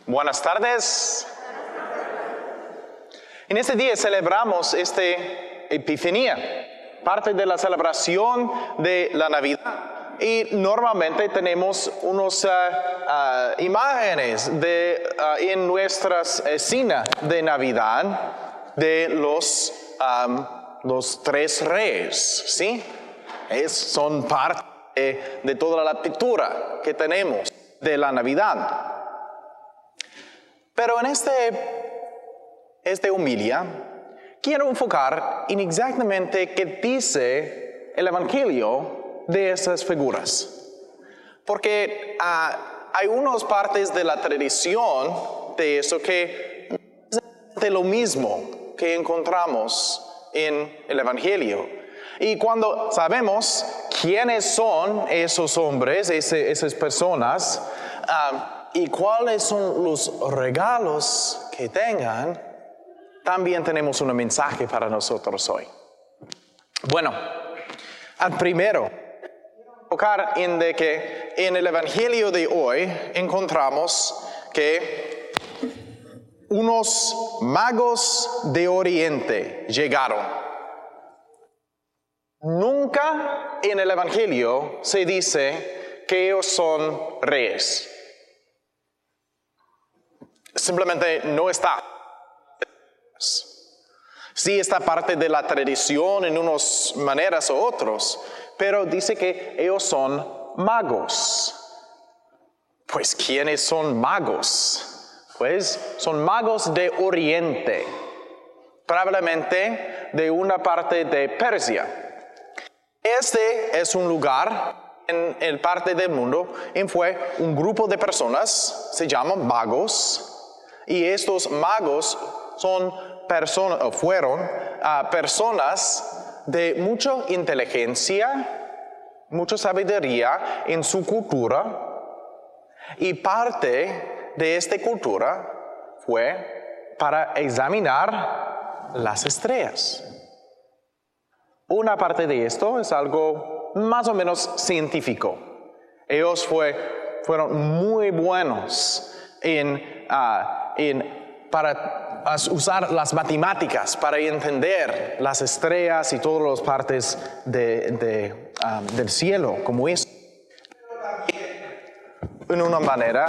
Buenas tardes. En este día celebramos Epifanía, parte de la celebración de la Navidad. Y normalmente tenemos unas imágenes en nuestras escenas de Navidad de los tres reyes, ¿sí? Son parte de toda la pintura que tenemos de la Navidad. Pero en esta homilia quiero enfocar en exactamente qué dice el Evangelio de esas figuras. Porque hay unas partes de la tradición de eso que es de lo mismo que encontramos en el Evangelio. Y cuando sabemos quiénes son esos hombres, esas personas, y cuáles son los regalos que tengan, también tenemos un mensaje para nosotros hoy. Bueno, al primero, enfocar en de que en el Evangelio de hoy encontramos que unos magos de Oriente llegaron. Nunca en el Evangelio se dice que ellos son reyes. Simplemente no está. Sí está parte de la tradición en unas maneras u otras, pero dice que ellos son magos. Pues, ¿quiénes son magos? Pues, son magos de Oriente, probablemente de una parte de Persia. Este es un lugar en el parte del mundo en fue un grupo de personas, se llaman magos, y estos magos fueron personas de mucha inteligencia, mucha sabiduría en su cultura, y parte de esta cultura fue para examinar las estrellas. Una parte de esto es algo más o menos científico. Ellos fueron muy buenos para usar las matemáticas para entender las estrellas y todas las partes del cielo, como es. En una manera,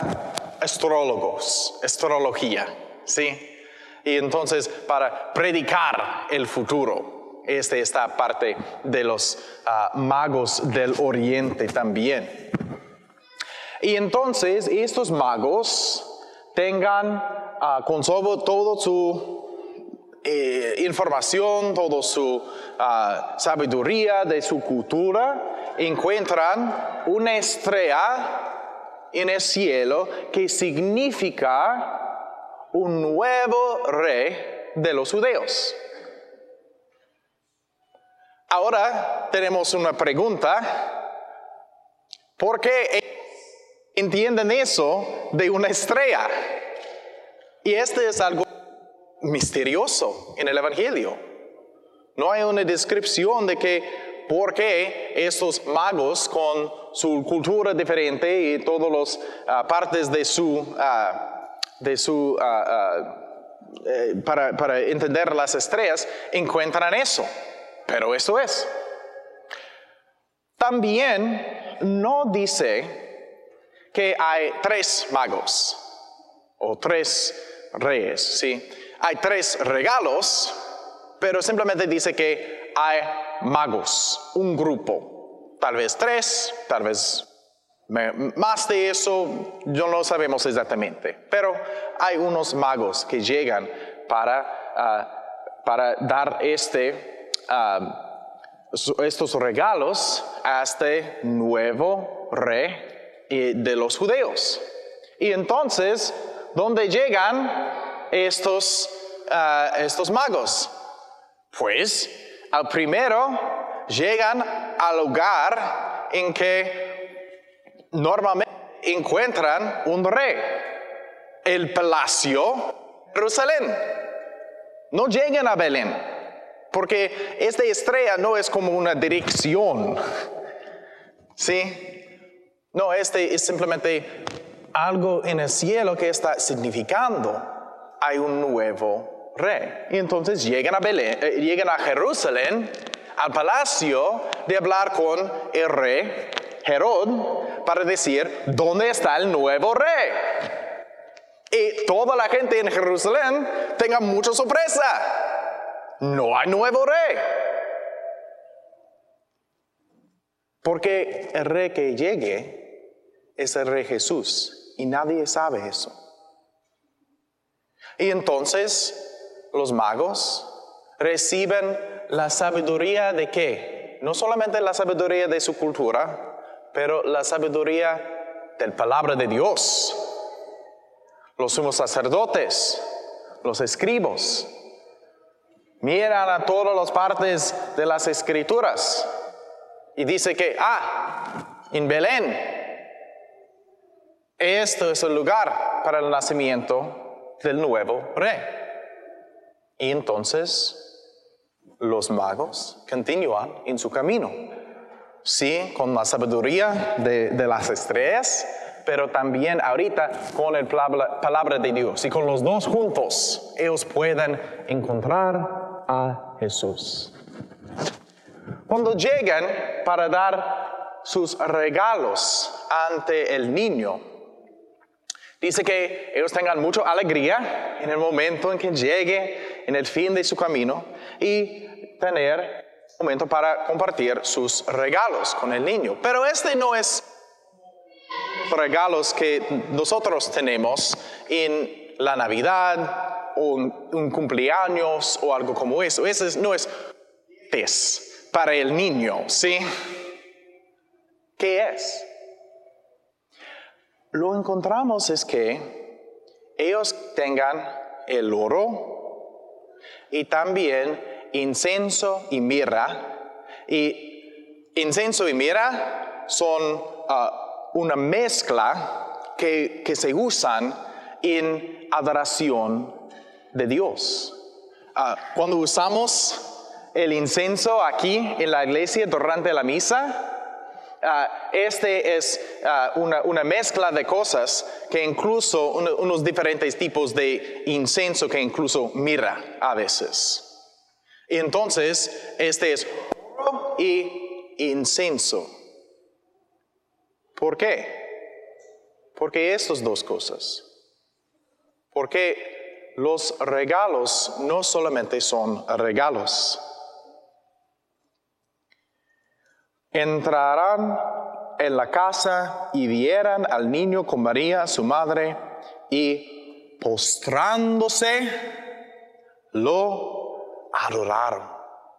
astrología, ¿sí? Y entonces, para predicar el futuro, esta parte de los magos del Oriente también. Y entonces, estos magos tengan con toda su información, toda su sabiduría de su cultura, encuentran una estrella en el cielo que significa un nuevo rey de los judíos. Ahora tenemos una pregunta. ¿Por qué entienden eso de una estrella? Y es algo misterioso en el Evangelio. No hay una descripción de por qué estos magos con su cultura diferente y todas las partes para entender las estrellas encuentran eso. Pero eso es. También no dice que hay tres magos o tres reyes, ¿sí? Hay tres regalos, pero simplemente dice que hay magos, un grupo, tal vez tres, tal vez más de eso, no lo sabemos exactamente, pero hay unos magos que llegan para dar estos regalos a este nuevo rey de los judíos. Y entonces, ¿dónde llegan estos magos? Pues, al primero llegan al lugar en que normalmente encuentran un rey, el palacio de Jerusalén. No llegan a Belén, porque esta estrella no es como una dirección, ¿sí? No, es simplemente algo en el cielo que está significando, hay un nuevo rey. Y entonces llegan a Belén, llegan a Jerusalén, al palacio, de hablar con el rey Herod para decir, ¿dónde está el nuevo rey? Y toda la gente en Jerusalén tenga mucha sorpresa. No hay nuevo rey. Porque el rey que llegue es el rey Jesús y nadie sabe eso. Y entonces los magos reciben la sabiduría de ¿qué? No solamente la sabiduría de su cultura, pero la sabiduría de la palabra de Dios. Los sumos sacerdotes, los escribos, miran a todas las partes de las escrituras y dice que, en Belén, esto es el lugar para el nacimiento del nuevo rey. Y entonces los magos continúan en su camino. Sí, con la sabiduría de las estrellas, pero también ahorita con la palabra de Dios. Y con los dos juntos, ellos pueden encontrar a Jesús. Cuando llegan para dar sus regalos ante el niño, dice que ellos tengan mucha alegría en el momento en que llegue, en el fin de su camino, y tener momento para compartir sus regalos con el niño. Pero este no es regalos que nosotros tenemos en la Navidad o un cumpleaños o algo como eso. Ese no es para el niño, ¿sí? ¿Qué es? Lo encontramos es que ellos tengan el oro y también incienso y mirra. Y incienso y mirra son una mezcla que se usan en adoración de Dios. Cuando usamos el incienso aquí en la iglesia durante la misa, este es una mezcla de cosas que incluso unos diferentes tipos de incienso que incluso mirra a veces. Y entonces, este es oro y incienso. ¿Por qué? Porque estas dos cosas. Porque los regalos no solamente son regalos. Entrarán en la casa y vieran al niño con María, su madre, y postrándose, lo adoraron.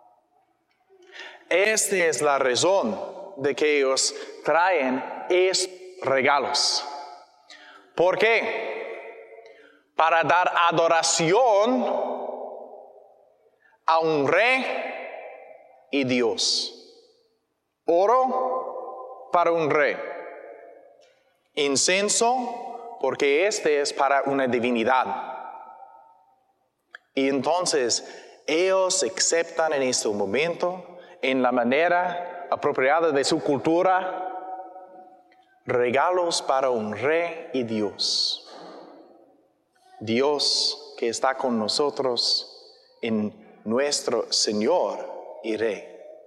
Esta es la razón de que ellos traen estos regalos. ¿Por qué? Para dar adoración a un rey y Dios. Oro para un rey. Incienso porque este es para una divinidad. Y entonces ellos aceptan en este momento, en la manera apropiada de su cultura, regalos para un rey y Dios. Dios que está con nosotros en nuestro Señor y Rey.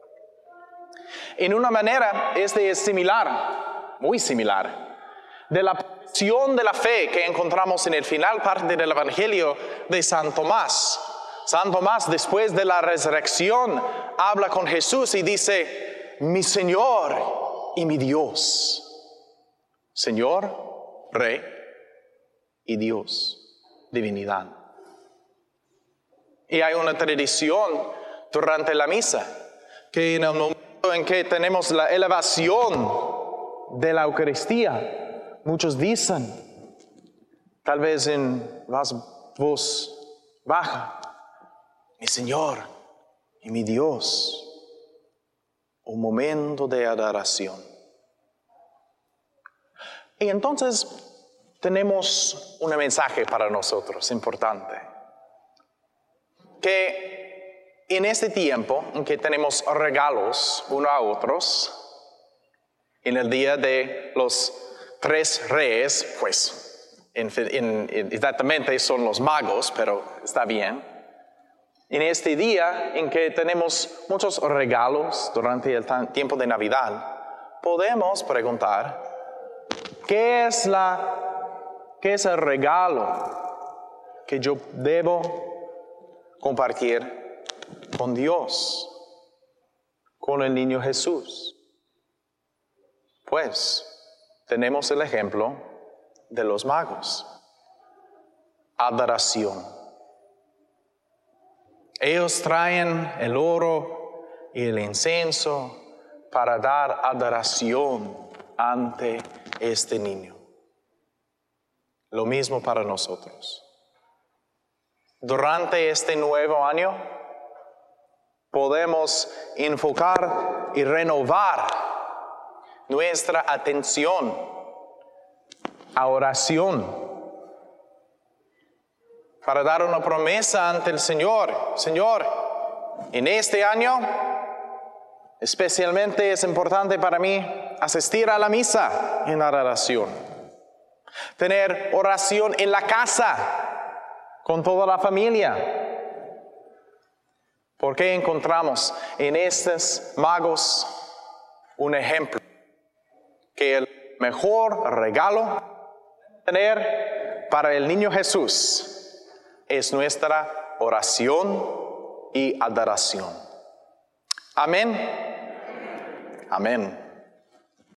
En una manera, este es similar, muy similar, de la profesión de la fe que encontramos en el final parte del Evangelio de San Tomás. San Tomás, después de la resurrección, habla con Jesús y dice, mi Señor y mi Dios. Señor, Rey y Dios, divinidad. Y hay una tradición durante la misa, que en el momento en que tenemos la elevación de la Eucaristía, muchos dicen, tal vez en voz baja, mi Señor y mi Dios, un momento de adoración. Y entonces tenemos un mensaje para nosotros importante, que en este tiempo en que tenemos regalos unos a otros, en el día de los 3 reyes, pues exactamente son los magos, pero está bien. En este día en que tenemos muchos regalos durante el tiempo de Navidad, podemos preguntar, ¿qué es el regalo que yo debo compartir con Dios, con el niño Jesús? Pues tenemos el ejemplo de los magos. Adoración. Ellos traen el oro y el incienso para dar adoración ante este niño. Lo mismo para nosotros. Durante este nuevo año, podemos enfocar y renovar nuestra atención a oración para dar una promesa ante el Señor. Señor, en este año, especialmente es importante para mí asistir a la misa en adoración. Tener oración en la casa con toda la familia. Porque encontramos en estos magos un ejemplo que el mejor regalo tener para el niño Jesús es nuestra oración y adoración. Amén. Amén.